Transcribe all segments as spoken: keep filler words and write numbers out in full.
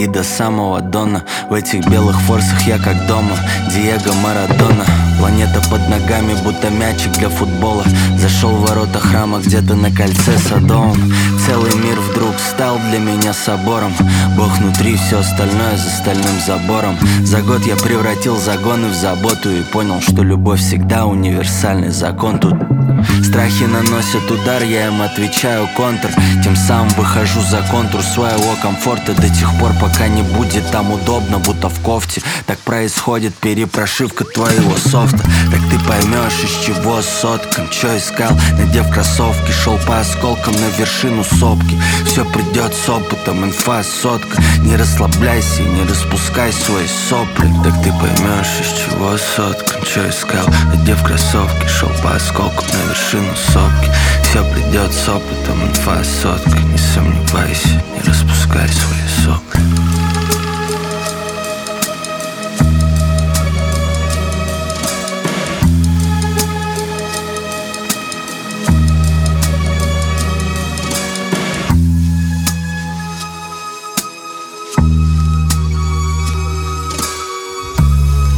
и до самого Дона. В этих белых форсах я как дома, Диего Марадона. Планета под ногами, будто мячик для футбола. Зашел в ворота храма где-то на кольце Содом. Целый мир вдруг стал для меня собором. Бог внутри, все остальное за стальным забором. За год я превратил загоны в заботу и понял, что любовь всегда универсальный закон. Тут страхи наносят удар, я им отвечаю контр. Тем самым выхожу за контур своего комфорта до тех пор, пока не будет там удобно, будто в кофте. Так происходит перепрошивка твоего софта. Так ты поймешь, из чего соткан, чё искал, надев кроссовки. Шел по осколкам на вершину сопки. Все придет с опытом, инфа сотка. Не расслабляйся и не распускай свои сопли. Так ты поймешь, из чего соткан, чё искал, надев кроссовки. Шел по осколкам на вершину сопки. Все придет с опытом, инфа сотка. Не сомневайся, не распускай свои сопли.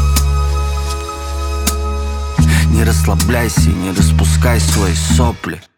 Не расслабляйся и не распускай свои сопли.